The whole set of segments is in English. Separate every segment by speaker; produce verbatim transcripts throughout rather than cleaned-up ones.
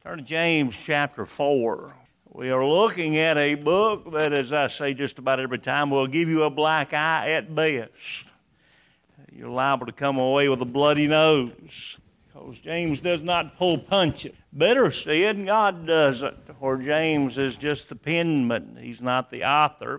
Speaker 1: Turn to James chapter four. We are looking at a book that, as I say just about every time, will give you a black eye at best. You're liable to come away with a bloody nose, because James does not pull punches. Better said, God doesn't, where James is just the penman. He's not the author.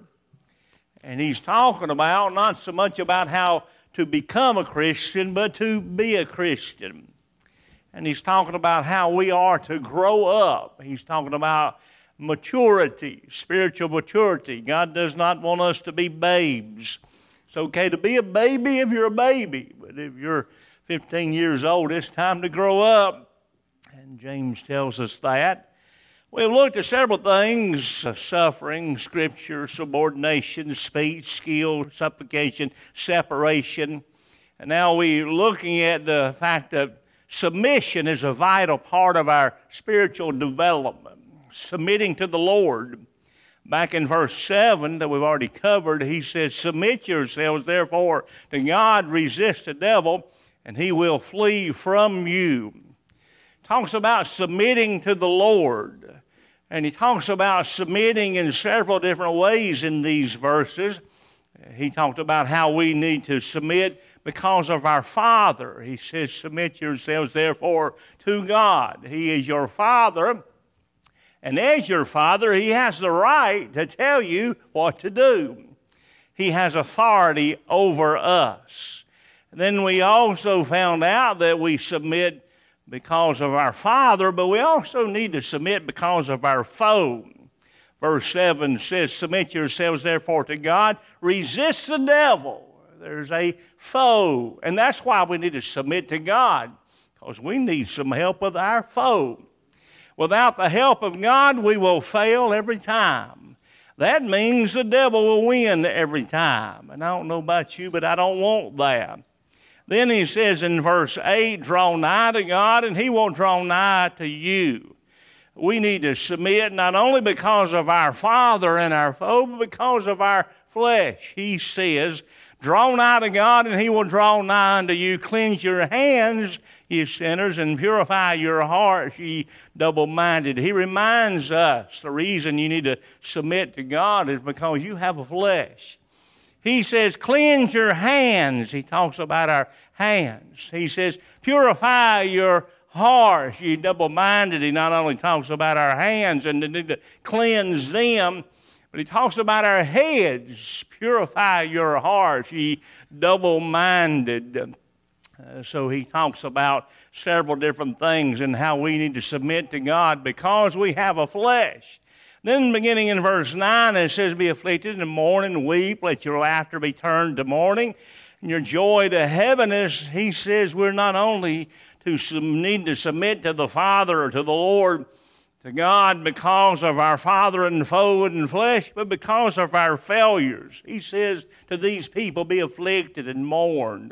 Speaker 1: And he's talking about not so much about how to become a Christian, but to be a Christian. And he's talking about how we are to grow up. He's talking about maturity, spiritual maturity. God does not want us to be babes. It's okay to be a baby if you're a baby, but if you're fifteen years old, it's time to grow up. And James tells us that. We've looked at several things: suffering, scripture, subordination, speech, skill, supplication, separation. And now we're looking at the fact that submission is a vital part of our spiritual development. Submitting to the Lord. Back in verse seven that we've already covered, he says, "Submit yourselves therefore to God, resist the devil, and he will flee from you." Talks about submitting to the Lord. And he talks about submitting in several different ways in these verses. He talked about how we need to submit because of our Father. He says, "Submit yourselves therefore to God." He is your Father. And as your Father, He has the right to tell you what to do. He has authority over us. And then we also found out that we submit because of our Father, but we also need to submit because of our foe. Verse seven says, "Submit yourselves therefore to God, resist the devil." There's a foe, and that's why we need to submit to God, because we need some help with our foe. Without the help of God, we will fail every time. That means the devil will win every time. And I don't know about you, but I don't want that. Then he says in verse eight, "Draw nigh to God, and He will draw nigh to you." We need to submit not only because of our Father and our foe, but because of our flesh. He says, "Draw nigh to God, and He will draw nigh unto you. Cleanse your hands, ye sinners, and purify your hearts, ye double-minded." He reminds us the reason you need to submit to God is because you have a flesh. He says, "Cleanse your hands." He talks about our hands. He says, "Purify your hearts, ye double-minded." He not only talks about our hands and the need to cleanse them, but he talks about our heads. "Purify your hearts, ye double-minded." Uh, so he talks about several different things and how we need to submit to God because we have a flesh. Then beginning in verse nine, it says, "Be afflicted and mourn and weep. Let your laughter be turned to mourning and your joy to heaviness." He says we're not only to sub- need to submit to the Father or to the Lord, to God, because of our father and foe and flesh, but because of our failures. He says to these people, "Be afflicted and mourn."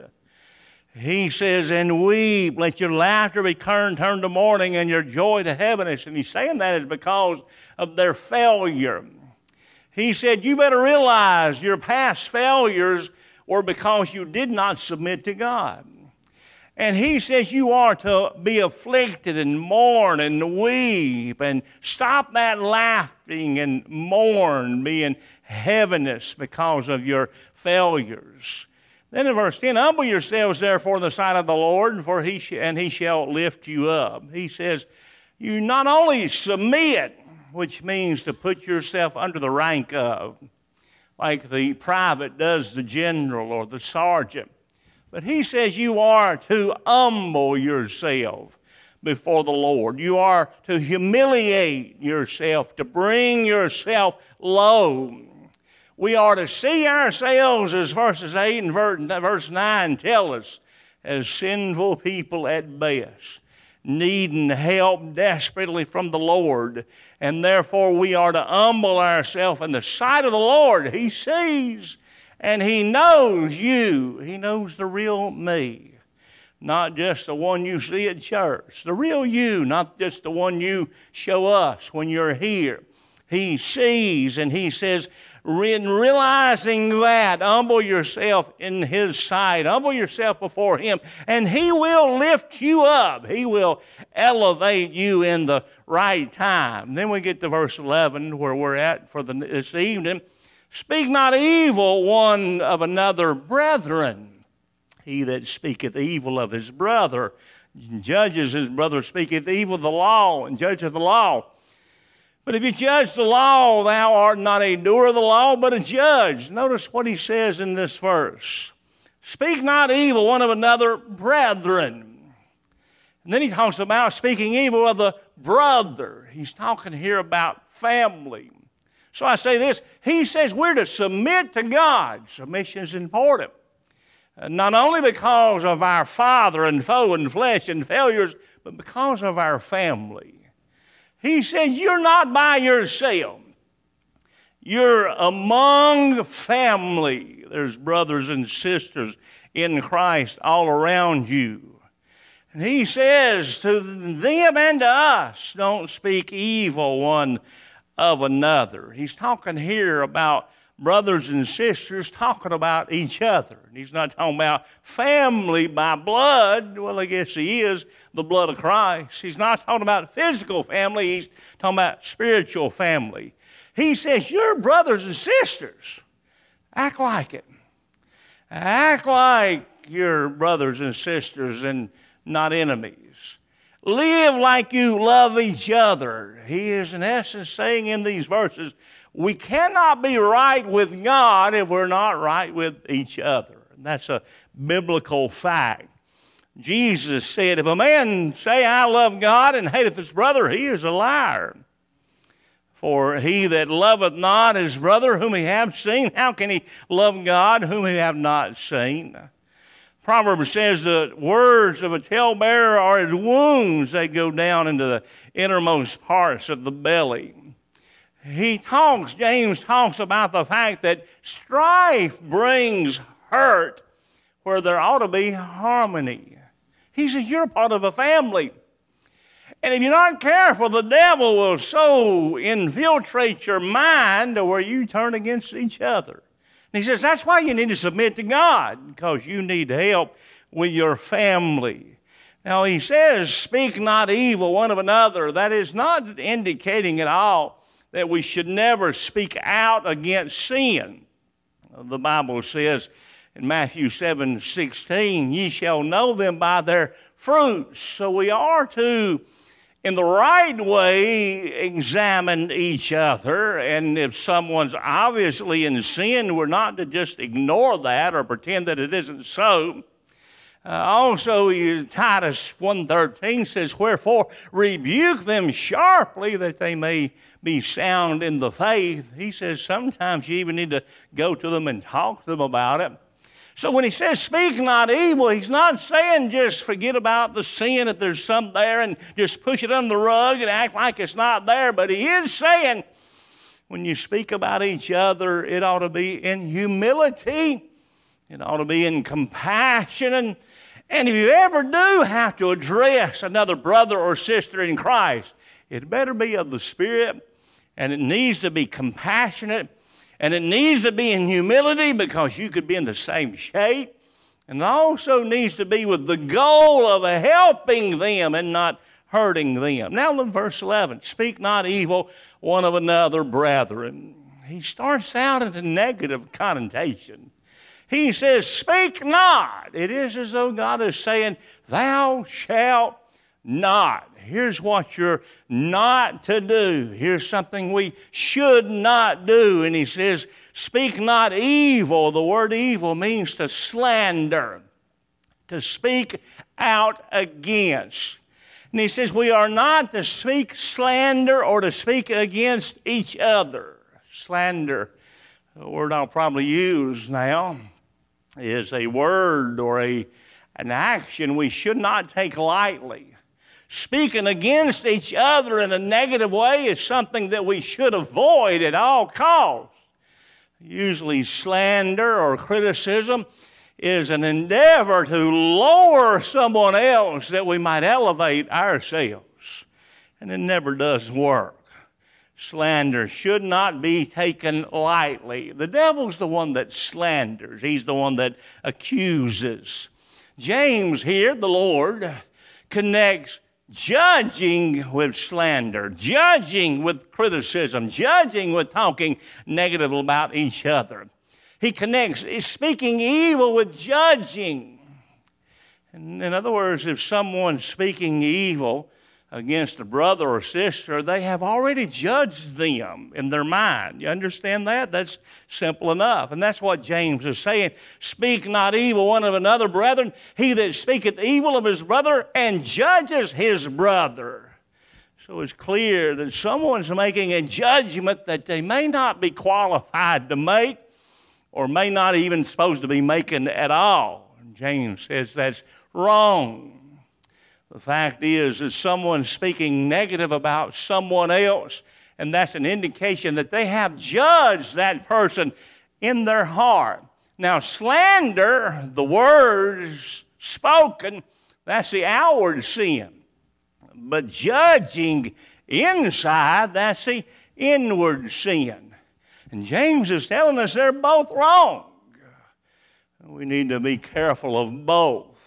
Speaker 1: He says, "And weep, let your laughter be turned, turned to mourning, and your joy to heaviness." And he's saying that is because of their failure. He said, you better realize your past failures were because you did not submit to God. And he says you are to be afflicted and mourn and weep and stop that laughing and mourn, being heaviness because of your failures. Then in verse ten, "Humble yourselves therefore in the sight of the Lord, for he sh- and He shall lift you up." He says you not only submit, which means to put yourself under the rank of, like the private does the general or the sergeant. But he says you are to humble yourself before the Lord. You are to humiliate yourself, to bring yourself low. We are to see ourselves, as verses eight and verse nine tell us, as sinful people at best, needing help desperately from the Lord. And therefore we are to humble ourselves in the sight of the Lord. He sees. And He knows you. He knows the real me, not just the one you see at church. The real you, not just the one you show us when you're here. He sees, and he says, in realizing that, humble yourself in his sight. Humble yourself before him, and he will lift you up. He will elevate you in the right time. Then we get to verse eleven, where we're at for the, this evening. Speak not evil one of another, brethren. He that speaketh evil of his brother judges his brother, speaketh evil of the law, and judgeth the law. But if you judge the law, thou art not a doer of the law, but a judge. Notice what he says in this verse. Speak not evil one of another, brethren. And then he talks about speaking evil of the brother. He's talking here about family. So I say this, he says we're to submit to God. Submission is important. Uh, not only because of our father and foe and flesh and failures, but because of our family. He said, you're not by yourself. You're among family. There's brothers and sisters in Christ all around you. And he says to them and to us, don't speak evil one of another. He's talking here about brothers and sisters talking about each other. And he's not talking about family by blood. Well, I guess he is, the blood of Christ. He's not talking about physical family. He's talking about spiritual family. He says, you're brothers and sisters. Act like it. Act like you're brothers and sisters and not enemies. Live like you love each other. He is in essence saying in these verses, we cannot be right with God if we're not right with each other. And that's a biblical fact. Jesus said, if a man say, I love God and hateth his brother, he is a liar. For he that loveth not his brother whom he hath seen, how can he love God whom he hath not seen? Proverbs says the words of a talebearer are as wounds. They go down into the innermost parts of the belly. He talks, James talks about the fact that strife brings hurt where there ought to be harmony. He says, you're part of a family. And if you're not careful, the devil will so infiltrate your mind to where you turn against each other. And he says, that's why you need to submit to God, because you need help with your family. Now, he says, speak not evil one of another. That is not indicating at all that we should never speak out against sin. The Bible says in Matthew seven sixteen, ye shall know them by their fruits. So we are to, in the right way, examine each other. And if someone's obviously in sin, we're not to just ignore that or pretend that it isn't so. Uh, also, Titus one thirteen says, wherefore rebuke them sharply that they may be sound in the faith. He says sometimes you even need to go to them and talk to them about it. So when he says speak not evil, he's not saying just forget about the sin if there's some there and just push it under the rug and act like it's not there. But he is saying when you speak about each other, it ought to be in humility. It ought to be in compassion. And, and if you ever do have to address another brother or sister in Christ, it better be of the Spirit, and it needs to be compassionate, and it needs to be in humility because you could be in the same shape. And it also needs to be with the goal of helping them and not hurting them. Now look at verse eleven. Speak not evil one of another, brethren. He starts out in a negative connotation. He says, speak not. It is as though God is saying, thou shalt not. Here's what you're not to do. Here's something we should not do. And he says, speak not evil. The word evil means to slander, to speak out against. And he says, we are not to speak slander or to speak against each other. Slander, a word I'll probably use now, is a word or a, an action we should not take lightly. Speaking against each other in a negative way is something that we should avoid at all costs. Usually slander or criticism is an endeavor to lower someone else that we might elevate ourselves. And it never does work. Slander should not be taken lightly. The devil's the one that slanders. He's the one that accuses. James here, the Lord, connects judging with slander, judging with criticism, judging with talking negative about each other. He connects speaking evil with judging. In other words, if someone's speaking evil against a brother or sister, they have already judged them in their mind. You understand that? That's simple enough. And that's what James is saying. Speak not evil one of another, brethren. He that speaketh evil of his brother and judges his brother. So it's clear that someone's making a judgment that they may not be qualified to make or may not even supposed to be making at all. James says that's wrong. The fact is that someone's speaking negative about someone else, and that's an indication that they have judged that person in their heart. Now, slander, the words spoken, that's the outward sin. But judging inside, that's the inward sin. And James is telling us they're both wrong. We need to be careful of both.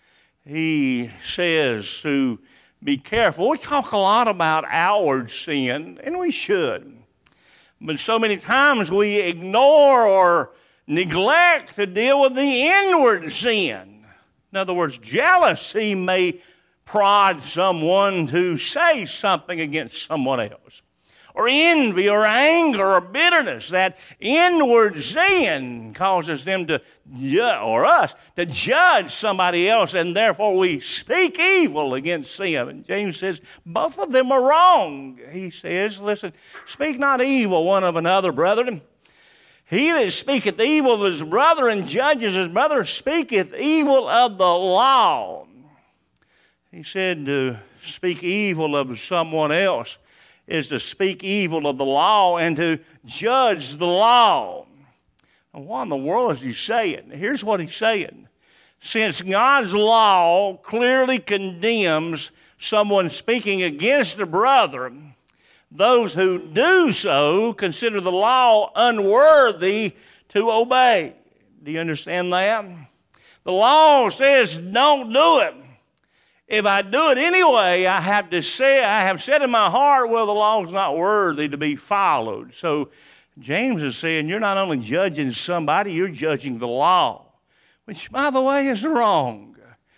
Speaker 1: He says to be careful. We talk a lot about outward sin, and we should. But so many times we ignore or neglect to deal with the inward sin. In other words, jealousy may prod someone to say something against someone else. Or envy or anger or bitterness, that inward sin causes them to, or us, to judge somebody else, and therefore we speak evil against them. And James says, both of them are wrong. He says, listen, speak not evil one of another, brethren. He that speaketh evil of his brother and judges his brother speaketh evil of the law. He said to speak evil of someone else is to speak evil of the law and to judge the law. Now, what in the world is he saying? Here's what he's saying. Since God's law clearly condemns someone speaking against a brother, those who do so consider the law unworthy to obey. Do you understand that? The law says don't do it. If I do it anyway, I have to say, I have said in my heart, well, the law is not worthy to be followed. So James is saying you're not only judging somebody, you're judging the law, which, by the way, is wrong.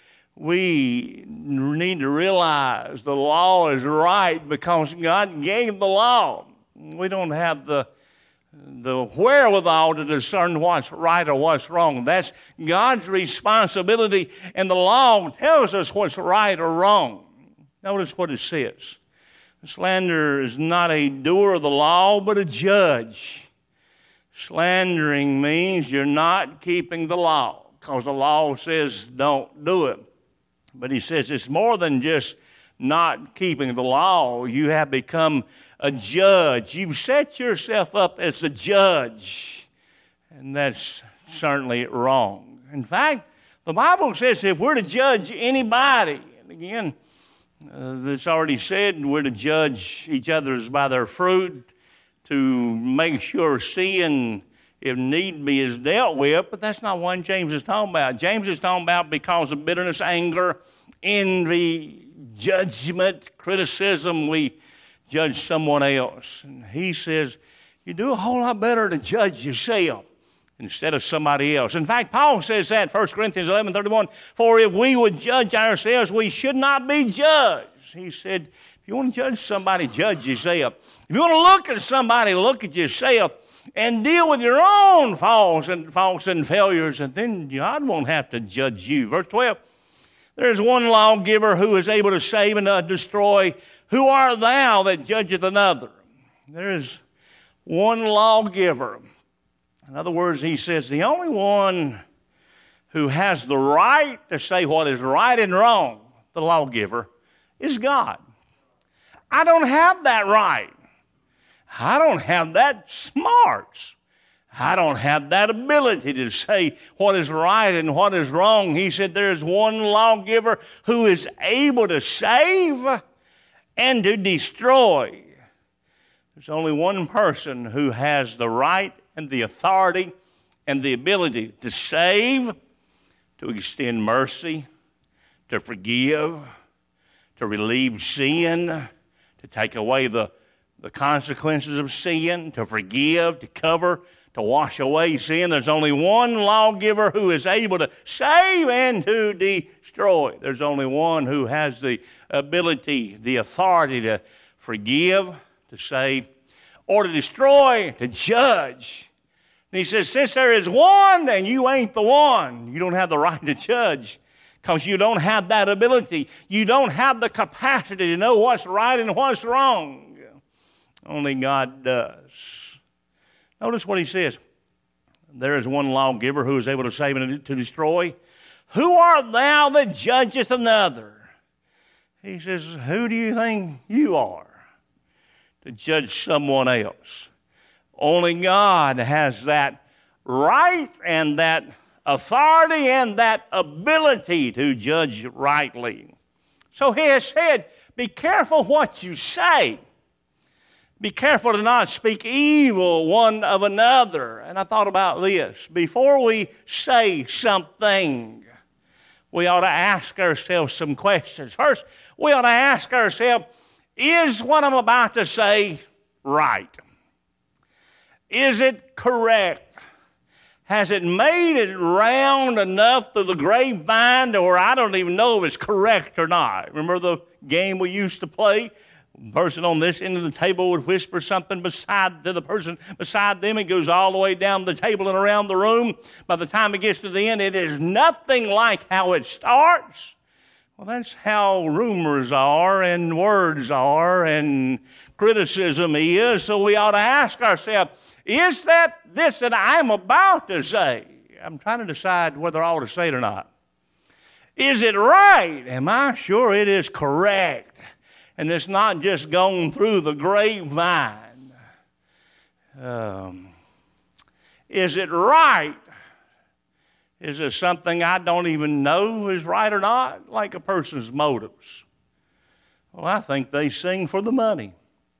Speaker 1: We need to realize the law is right because God gave the law. We don't have the the wherewithal to discern what's right or what's wrong. That's God's responsibility, and the law tells us what's right or wrong. Notice what it says. Slander is not a doer of the law, but a judge. Slandering means you're not keeping the law, because the law says don't do it. But he says it's more than just not keeping the law. You have become a judge. You've set yourself up as a judge, and that's certainly wrong. In fact, the Bible says if we're to judge anybody, and again, uh, it's already said we're to judge each other by their fruit, to make sure sin, if need be, is dealt with, but that's not what James is talking about. James is talking about because of bitterness, anger, envy, judgment, criticism, we judge someone else. And he says, you do a whole lot better to judge yourself instead of somebody else. In fact, Paul says that in First Corinthians eleven thirty-one, for if we would judge ourselves, we should not be judged. He said, if you want to judge somebody, judge yourself. If you want to look at somebody, look at yourself and deal with your own faults and faults and failures, and then God won't have to judge you. Verse twelve, there is one lawgiver who is able to save and to destroy. Who art thou that judgeth another? There is one lawgiver. In other words, he says the only one who has the right to say what is right and wrong, the lawgiver, is God. I don't have that right. I don't have that smarts. I don't have that ability to say what is right and what is wrong. He said there is one lawgiver who is able to save and to destroy. There's only one person who has the right and the authority and the ability to save, to extend mercy, to forgive, to relieve sin, to take away the, the consequences of sin, to forgive, to cover, to wash away sin. There's only one lawgiver who is able to save and to destroy. There's only one who has the ability, the authority to forgive, to save, or to destroy, to judge. And he says, since there is one, then you ain't the one. You don't have the right to judge because you don't have that ability. You don't have the capacity to know what's right and what's wrong. Only God does. Notice what he says. There is one lawgiver who is able to save and to destroy. Who art thou that judgest another? He says, who do you think you are to judge someone else? Only God has that right and that authority and that ability to judge rightly. So he has said, be careful what you say. Be careful to not speak evil one of another. And I thought about this. Before we say something, we ought to ask ourselves some questions. First, we ought to ask ourselves, is what I'm about to say right? Is it correct? Has it made it round enough through the grapevine to where I don't even know if it's correct or not? Remember the game we used to play? The person on this end of the table would whisper something beside to the person beside them. It goes all the way down the table and around the room. By the time it gets to the end, it is nothing like how it starts. Well, that's how rumors are and words are and criticism is. So we ought to ask ourselves, is that this that I'm about to say? I'm trying to decide whether I ought to say it or not. Is it right? Am I sure it is correct? And it's not just going through the grapevine. Um, is it right? Is it something I don't even know is right or not? Like a person's motives. Well, I think they sing for the money.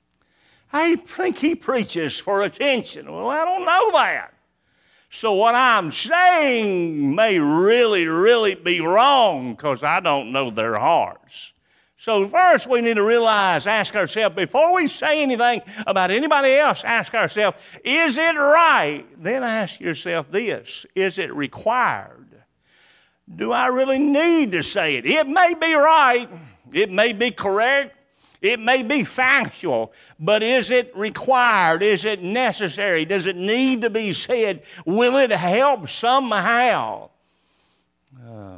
Speaker 1: I think he preaches for attention. Well, I don't know that. So what I'm saying may really, really be wrong because I don't know their hearts. So first we need to realize, ask ourselves, before we say anything about anybody else, ask ourselves, is it right? Then ask yourself this, is it required? Do I really need to say it? It may be right, it may be correct, it may be factual, but is it required? Is it necessary? Does it need to be said? Will it help somehow? Uh,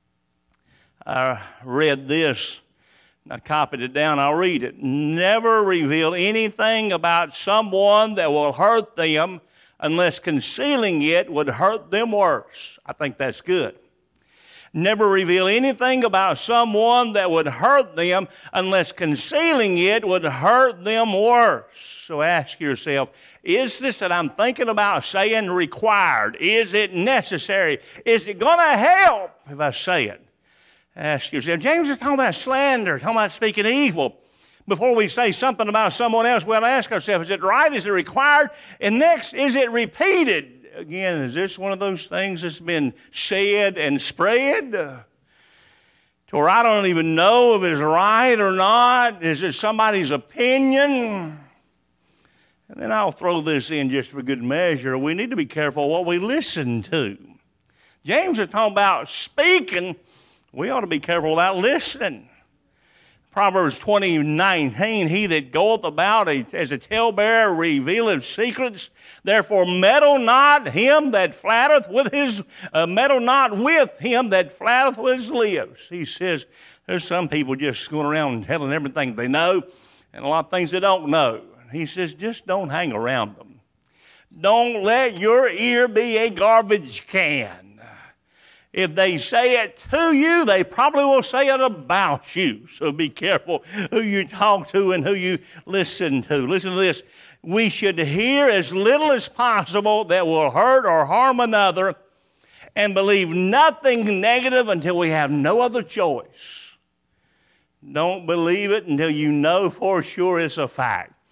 Speaker 1: I read this. I copied it down. I'll read it. Never reveal anything about someone that will hurt them unless concealing it would hurt them worse. I think that's good. Never reveal anything about someone that would hurt them unless concealing it would hurt them worse. So ask yourself, is this that I'm thinking about saying required? Is it necessary? Is it going to help if I say it? Ask yourself. James is talking about slander, talking about speaking evil. Before we say something about someone else, we ought to ask ourselves, is it right? Is it required? And next, is it repeated? Again, is this one of those things that's been said and spread? Uh, to where I don't even know if it's right or not? Is it somebody's opinion? And then I'll throw this in just for good measure. We need to be careful what we listen to. James is talking about speaking. We ought to be careful about listening. Proverbs twenty nineteen, he that goeth about a, as a talebearer revealeth secrets. Therefore meddle not him that flattereth with his, uh, meddle not with him that flattereth with his lips. He says there's some people just going around and telling everything they know and a lot of things they don't know. He says just don't hang around them. Don't let your ear be a garbage can. If they say it to you, they probably will say it about you. So be careful who you talk to and who you listen to. Listen to this. We should hear as little as possible that will hurt or harm another and believe nothing negative until we have no other choice. Don't believe it until you know for sure it's a fact.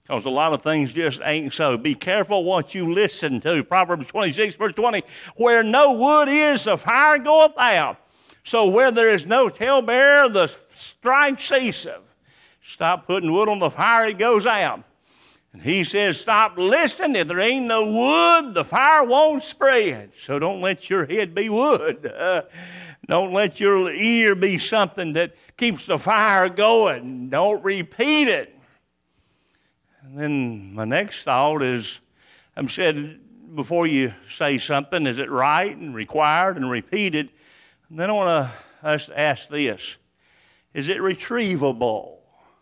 Speaker 1: because a lot of things just ain't so. Be careful what you listen to. Proverbs twenty-six, verse twenty, where no wood is, the fire goeth out. So where there is no talebearer, the strife ceaseth. Stop putting wood on the fire, it goes out. And he says, stop listening. If there ain't no wood, the fire won't spread. So don't let your head be wood. Uh, don't let your ear be something that keeps the fire going. Don't repeat it. And then my next thought is, I'm said, before you say something, is it right and required and repeated? And then I want to ask this. Is it retrievable?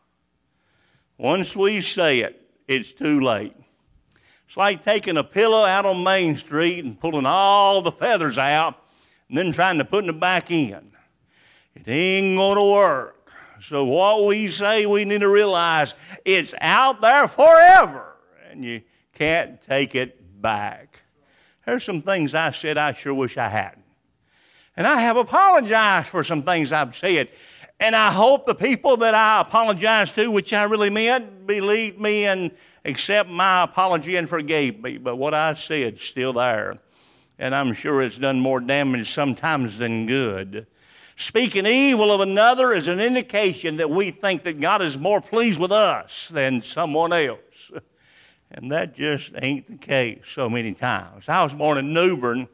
Speaker 1: Once we say it, it's too late. It's like taking a pillow out on Main Street and pulling all the feathers out and then trying to put them back in. It ain't going to work. So what we say, we need to realize it's out there forever, and you can't take it back. There's some things I said I sure wish I hadn't. And I have apologized for some things I've said. And I hope the people that I apologized to, which I really meant, believed me and accept my apology and forgave me. But what I said is still there. And I'm sure it's done more damage sometimes than good. Speaking evil of another is an indication that we think that God is more pleased with us than someone else. And that just ain't the case so many times. I was born in Newbern.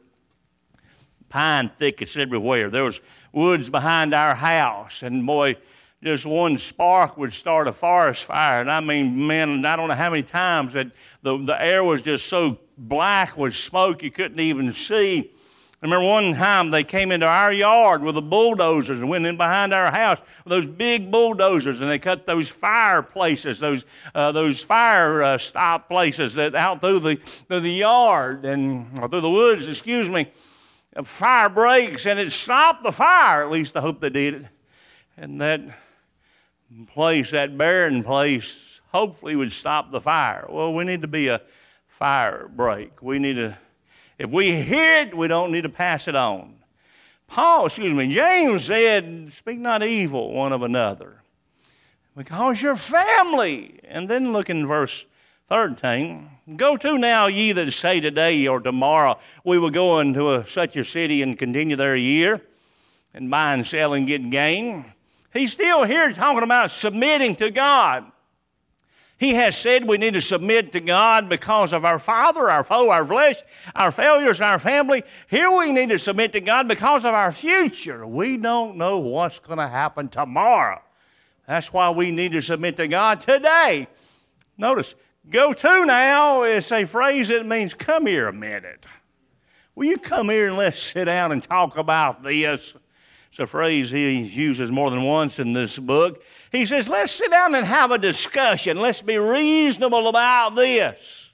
Speaker 1: Pine thickets everywhere. There was woods behind our house, and boy, just one spark would start a forest fire. And I mean, man, I don't know how many times that the, the air was just so black with smoke you couldn't even see. I remember one time they came into our yard with the bulldozers and went in behind our house with those big bulldozers, and they cut those fireplaces, those uh, those fire uh, stop places that out through the through the yard and or through the woods. Excuse me. A fire breaks and it stopped the fire. At least I hope they did it. And that place, that barren place, hopefully would stop the fire. Well, we need to be a fire break. We need to, if we hear it, we don't need to pass it on. Paul, excuse me, James said, speak not evil one of another, because you're family. And then look in verse thirteen. Go to now, ye that say today or tomorrow, we will go into a, such a city and continue there a year, and buy and sell and get gain. He's still here talking about submitting to God. He has said we need to submit to God because of our father, our foe, our flesh, our failures, our family. Here we need to submit to God because of our future. We don't know what's going to happen tomorrow. That's why we need to submit to God today. Notice, go to now is a phrase that means come here a minute. Will you come here and let's sit down and talk about this? It's a phrase he uses more than once in this book. He says, let's sit down and have a discussion. Let's be reasonable about this.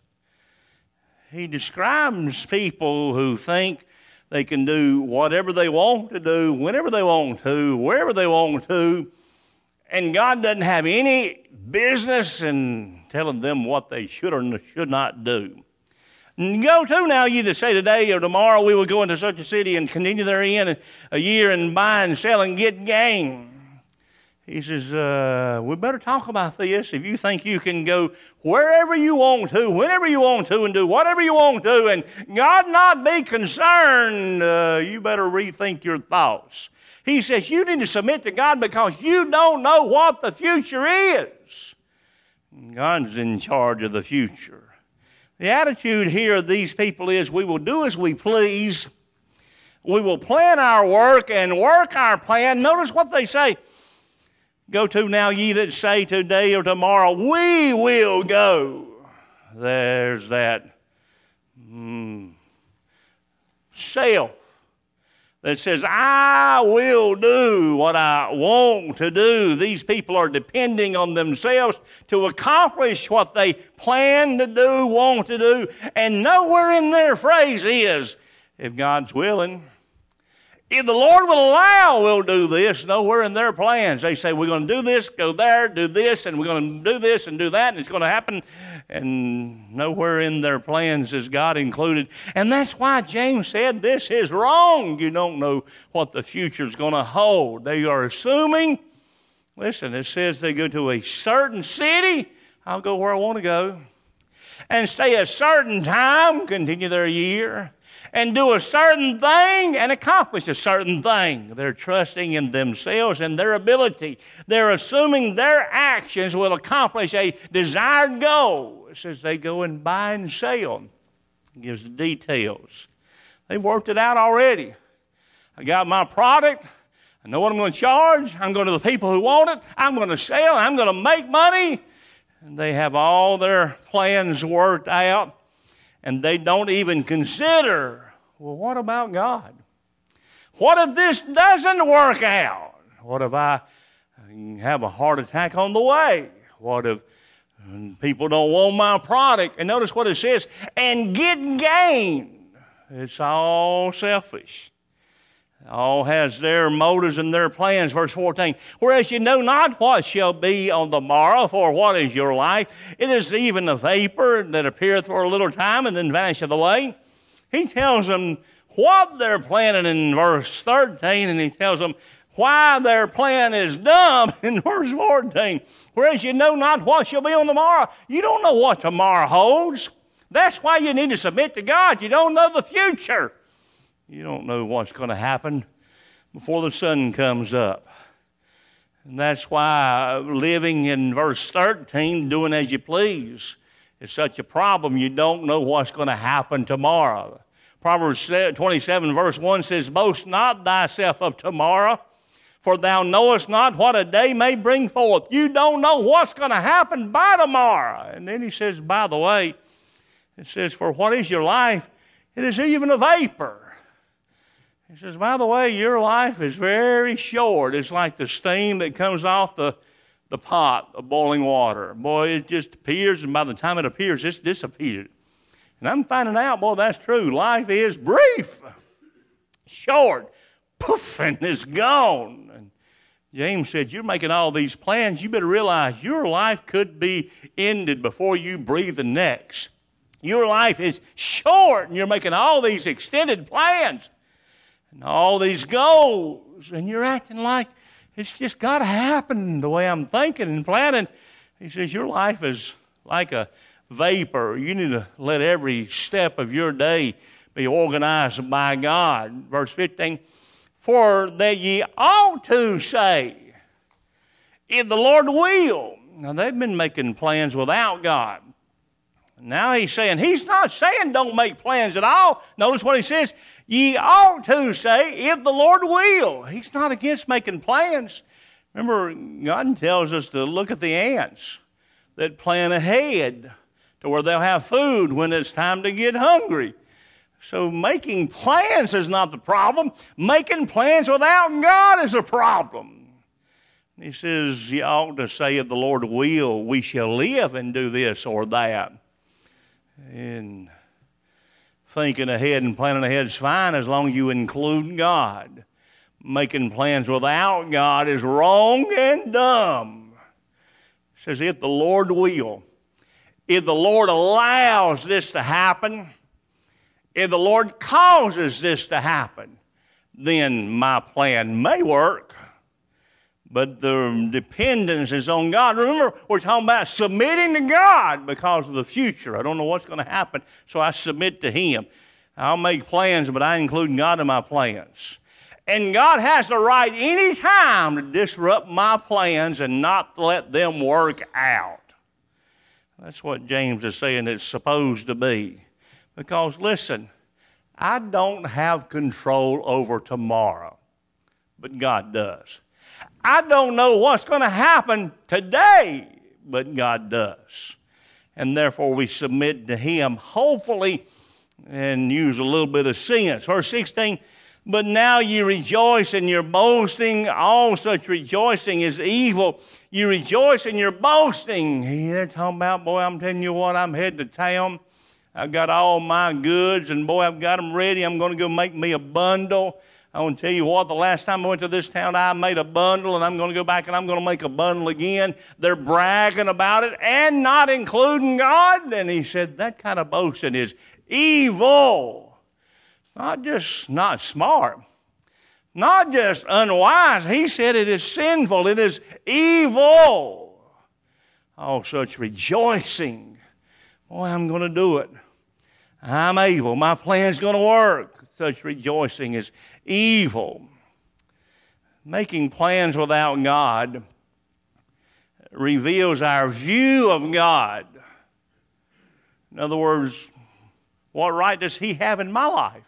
Speaker 1: He describes people who think they can do whatever they want to do, whenever they want to, wherever they want to, and God doesn't have any business in telling them what they should or should not do. Go to now, ye that say today or tomorrow we will go into such a city and continue therein a year and buy and sell and get gain. He says, uh, we better talk about this. If you think you can go wherever you want to, whenever you want to, and do whatever you want to, and God not be concerned, uh, you better rethink your thoughts. He says you need to submit to God because you don't know what the future is. God's in charge of the future. The attitude here of these people is we will do as we please. We will plan our work and work our plan. Notice what they say. Go to now, ye that say today or tomorrow, we will go. There's that mm, self that says, I will do what I want to do. These people are depending on themselves to accomplish what they plan to do, want to do. And nowhere in their phrase is, if God's willing. If the Lord will allow, we'll do this. Nowhere in their plans. They say, we're going to do this, go there, do this, and we're going to do this and do that, and it's going to happen. And nowhere in their plans is God included. And that's why James said this is wrong. You don't know what the future is going to hold. They are assuming, listen, it says they go to a certain city, I'll go where I want to go. And stay a certain time, continue their year, and do a certain thing and accomplish a certain thing. They're trusting in themselves and their ability. They're assuming their actions will accomplish a desired goal. It says they go and buy and sell. It gives the details. They've worked it out already. I got my product. I know what I'm going to charge. I'm going to the people who want it. I'm going to sell. I'm going to make money. And they have all their plans worked out. And they don't even consider, well, what about God? What if this doesn't work out? What if I have a heart attack on the way? What if people don't want my product? And notice what it says, and get gain. It's all selfish. All has their motives and their plans. Verse fourteen, whereas you know not what shall be on the morrow, for what is your life? It is even a vapor that appeareth for a little time and then vanisheth away. He tells them what they're planning in verse thirteen, and he tells them why their plan is dumb in verse fourteen. Whereas you know not what shall be on the morrow. You don't know what tomorrow holds. That's why you need to submit to God. You don't know the future. You don't know what's going to happen before the sun comes up. And that's why living in verse thirteen, doing as you please, is such a problem. You don't know what's going to happen tomorrow. Proverbs twenty-seven verse one says, boast not thyself of tomorrow, for thou knowest not what a day may bring forth. You don't know what's going to happen by tomorrow. And then he says, by the way, it says, for what is your life? It is even a vapor. He says, by the way, your life is very short. It's like the steam that comes off the, the pot of boiling water. Boy, it just appears, and by the time it appears, it's disappeared. And I'm finding out, boy, that's true. Life is brief, short, poof, and it's gone. And James said, you're making all these plans. You better realize your life could be ended before you breathe the next. Your life is short, and you're making all these extended plans and all these goals, and you're acting like it's just got to happen the way I'm thinking and planning. He says, your life is like a vapor. You need to let every step of your day be organized by God. Verse fifteen, for that ye ought to say, if the Lord will. Now, they've been making plans without God. Now he's saying, he's not saying don't make plans at all. Notice what he says, ye ought to say, if the Lord will. He's not against making plans. Remember, God tells us to look at the ants that plan ahead to where they'll have food when it's time to get hungry. So making plans is not the problem. Making plans without God is a problem. He says, ye ought to say, if the Lord will, we shall live and do this or that. And thinking ahead and planning ahead is fine as long as you include God. Making plans without God is wrong and dumb. It says, if the Lord will, if the Lord allows this to happen, if the Lord causes this to happen, then my plan may work. But the dependence is on God. Remember, we're talking about submitting to God because of the future. I don't know what's going to happen, so I submit to Him. I'll make plans, but I include God in my plans. And God has the right any time to disrupt my plans and not let them work out. That's what James is saying it's supposed to be. Because, listen, I don't have control over tomorrow, but God does. I don't know what's going to happen today, but God does. And therefore we submit to Him, hopefully, and use a little bit of sense. Verse sixteen, but now ye rejoice in your boasting. All such rejoicing is evil. You rejoice in your boasting. They're talking about, boy, I'm telling you what, I'm heading to town. I've got all my goods, and boy, I've got them ready. I'm going to go make me a bundle. I want to tell you what, the last time I went to this town, I made a bundle, and I'm going to go back and I'm going to make a bundle again. They're bragging about it and not including God. And he said, that kind of boasting is evil. It's not just not smart, not just unwise. He said it is sinful. It is evil. Oh, such rejoicing. Boy, I'm going to do it. I'm able. My plan's going to work. Such rejoicing is evil. Making plans without God reveals our view of God. In other words, what right does He have in my life?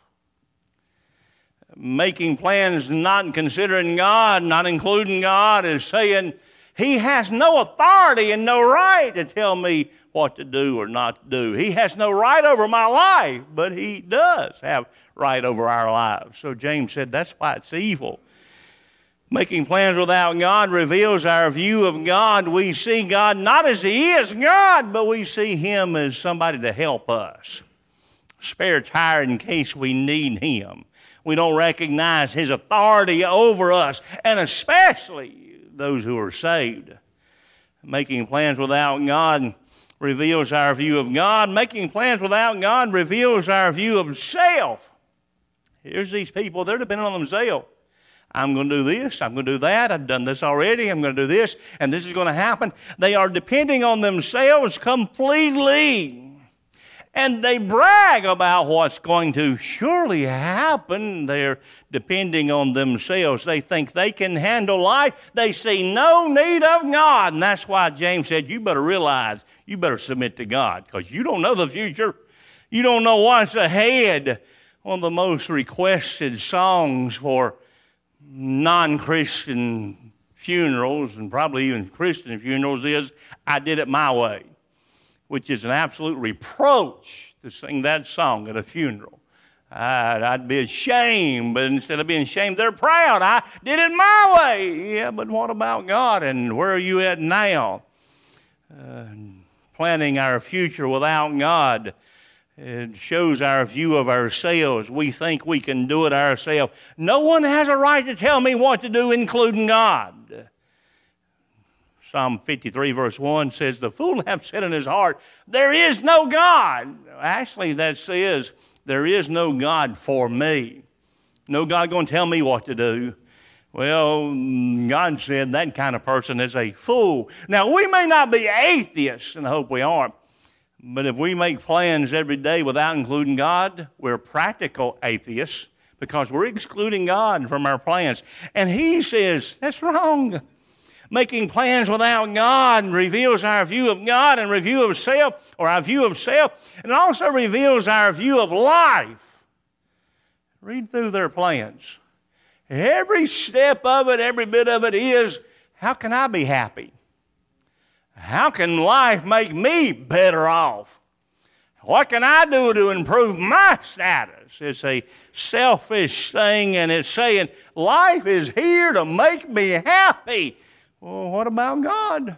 Speaker 1: Making plans not considering God, not including God, is saying He has no authority and no right to tell me what to do or not to do. He has no right over my life, but He does have right over our lives. So James said that's why it's evil. Making plans without God reveals our view of God. We see God not as He is God, but we see Him as somebody to help us. Spare tire in case we need Him. We don't recognize His authority over us, and especially those who are saved. Making plans without God reveals our view of God. Making plans without God reveals our view of self. Here's these people, they're dependent on themselves. I'm going to do this, I'm going to do that, I've done this already, I'm going to do this, and this is going to happen. They are depending on themselves completely. And they brag about what's going to surely happen. They're depending on themselves. They think they can handle life. They see no need of God. And that's why James said, you better realize, you better submit to God, because you don't know the future. You don't know what's ahead. One of the most requested songs for non-Christian funerals, and probably even Christian funerals, is I Did It My Way, which is an absolute reproach to sing that song at a funeral. I'd, I'd be ashamed, but instead of being ashamed, they're proud. I did it my way. Yeah, but what about God, and where are you at now? Uh, planning our future without God, it shows our view of ourselves. We think we can do it ourselves. No one has a right to tell me what to do, including God. Psalm fifty-three, verse one says, the fool hath said in his heart, there is no God. Actually, that says, there is no God for me. No God going to tell me what to do. Well, God said that kind of person is a fool. Now, we may not be atheists, and I hope we aren't, but if we make plans every day without including God, we're practical atheists because we're excluding God from our plans. And He says, that's wrong. Making plans without God reveals our view of God and review of self, or our view of self, and also reveals our view of life. Read through their plans. Every step of it, every bit of it is, how can I be happy? How can life make me better off? What can I do to improve my status? It's a selfish thing, and it's saying, life is here to make me happy. Well, what about God?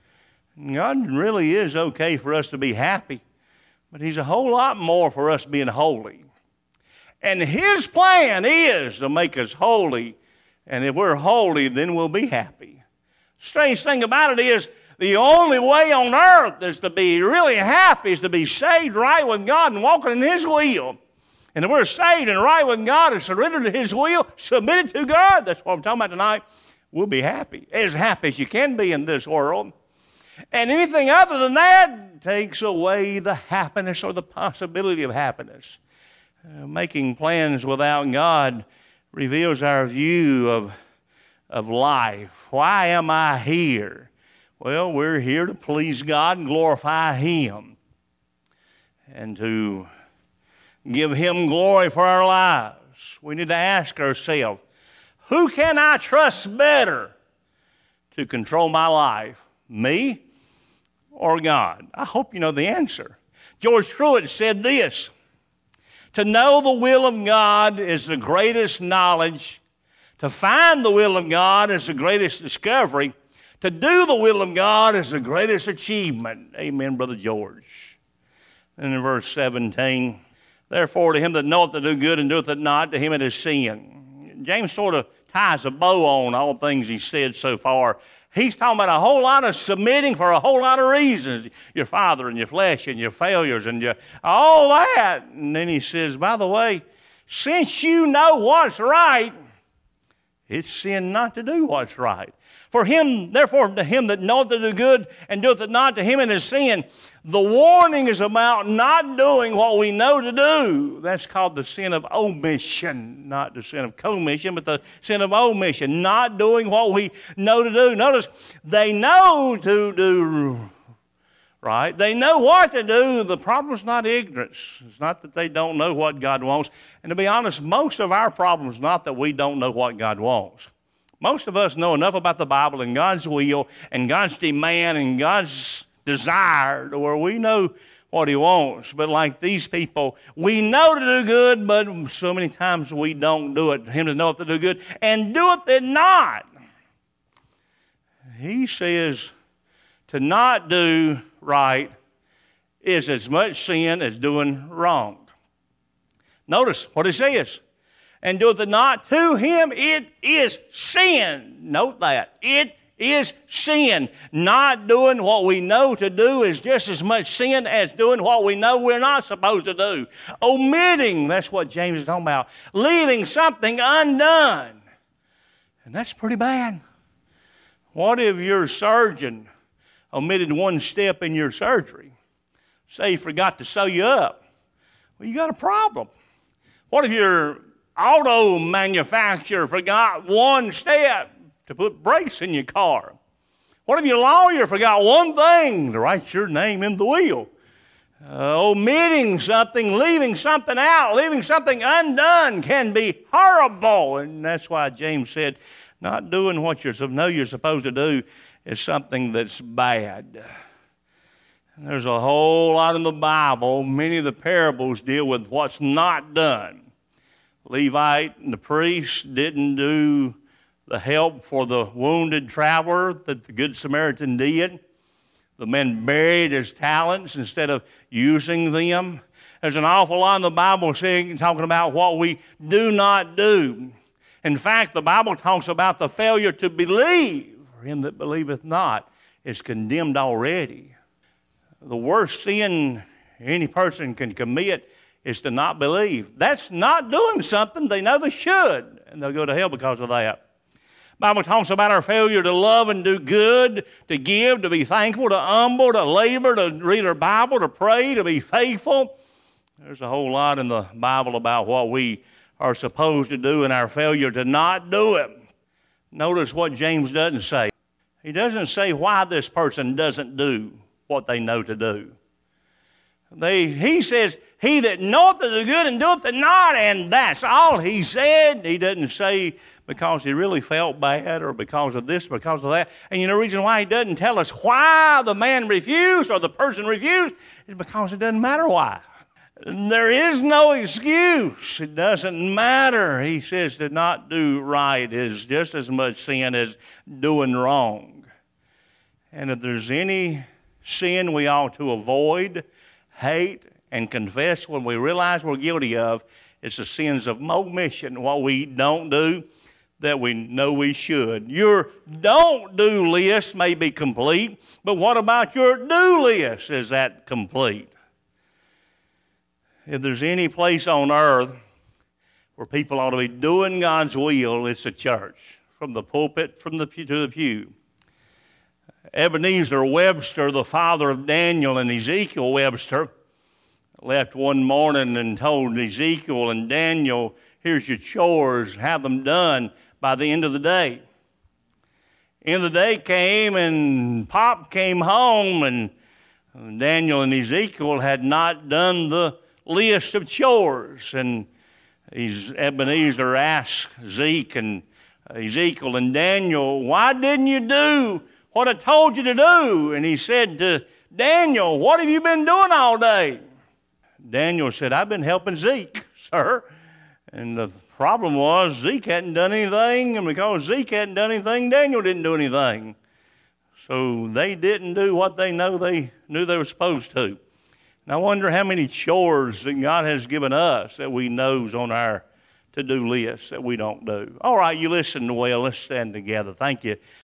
Speaker 1: God really is okay for us to be happy, but He's a whole lot more for us being holy. And His plan is to make us holy, and if we're holy, then we'll be happy. Strange thing about it is, the only way on earth is to be really happy is to be saved right with God and walking in His will. And if we're saved and right with God and surrendered to His will, submitted to God, that's what I'm talking about tonight, we'll be happy, as happy as you can be in this world. And anything other than that takes away the happiness or the possibility of happiness. Uh, making plans without God reveals our view of, of life. Why am I here? Well, we're here to please God and glorify Him and to give Him glory for our lives. We need to ask ourselves, who can I trust better to control my life, me or God? I hope you know the answer. George Truett said this, to know the will of God is the greatest knowledge. To find the will of God is the greatest discovery. To do the will of God is the greatest achievement. Amen, Brother George. And in verse seventeen, therefore to him that knoweth to do good and doeth it not, to him it is sin. James sort of ties a bow on all things he said so far. He's talking about a whole lot of submitting for a whole lot of reasons. Your father and your flesh and your failures and your, all that. And then he says, by the way, since you know what's right, It's sin not to do what's right. For him, therefore, to him that knoweth to do good and doeth it not, to him it is sin. The warning is about not doing what we know to do. That's called the sin of omission, not the sin of commission, but the sin of omission, not doing what we know to do. Notice, they know to do right. They know what to do. The problem is not ignorance. It's not that they don't know what God wants. And to be honest, most of our problem is not that we don't know what God wants. Most of us know enough about the Bible and God's will and God's demand and God's desire to where we know what he wants. But like these people, we know to do good, but so many times we don't do it. Him to know to do good and doeth it not. He says to not do right is as much sin as doing wrong. Notice what he says. And doeth it not, to him it is sin. Note that. It is sin. Not doing what we know to do is just as much sin as doing what we know we're not supposed to do. Omitting, that's what James is talking about. Leaving something undone. And that's pretty bad. What if your surgeon omitted one step in your surgery? Say he forgot to sew you up. Well, you got a problem. What if your auto manufacturer forgot one step to put brakes in your car? What if your lawyer forgot one thing to write your name in the will? Uh, omitting something, leaving something out, leaving something undone can be horrible. And that's why James said, not doing what you know you're supposed to do is something that's bad. And there's a whole lot in the Bible. Many of the parables deal with what's not done. Levite and the priest didn't do the help for the wounded traveler that the Good Samaritan did. The man buried his talents instead of using them. There's an awful lot in the Bible saying, talking about what we do not do. In fact, the Bible talks about the failure to believe. For him that believeth not is condemned already. The worst sin any person can commit is to not believe. That's not doing something they know they should, and they'll go to hell because of that. The Bible talks about our failure to love and do good, to give, to be thankful, to humble, to labor, to read our Bible, to pray, to be faithful. There's a whole lot in the Bible about what we are supposed to do and our failure to not do it. Notice what James doesn't say. He doesn't say why this person doesn't do what they know to do. They, he says, he that knoweth to do good and doeth it not, and that's all he said. He doesn't say because he really felt bad or because of this, because of that. And you know the reason why he doesn't tell us why the man refused or the person refused is because it doesn't matter why. There is no excuse. It doesn't matter. He says to not do right is just as much sin as doing wrong. And if there's any sin we ought to avoid, hate, and confess when we realize we're guilty of, it's the sins of omission, what we don't do that we know we should. Your don't do list may be complete, but what about your do list? Is that complete? If there's any place on earth where people ought to be doing God's will, it's the church, from the pulpit from the pew to the pew. Ebenezer Webster, the father of Daniel and Ezekiel Webster, left one morning and told Ezekiel and Daniel, here's your chores, have them done by the end of the day. End of the day came and Pop came home, and Daniel and Ezekiel had not done the list of chores. And Ebenezer asked Zeke and Ezekiel and Daniel, why didn't you do what I told you to do? And he said to Daniel, what have you been doing all day? Daniel said, I've been helping Zeke, sir. And the problem was Zeke hadn't done anything, and because Zeke hadn't done anything, Daniel didn't do anything. So they didn't do what they know they knew they were supposed to. And I wonder how many chores that God has given us that we know's on our to-do list that we don't do. All right, you listen well. Let's stand together. Thank you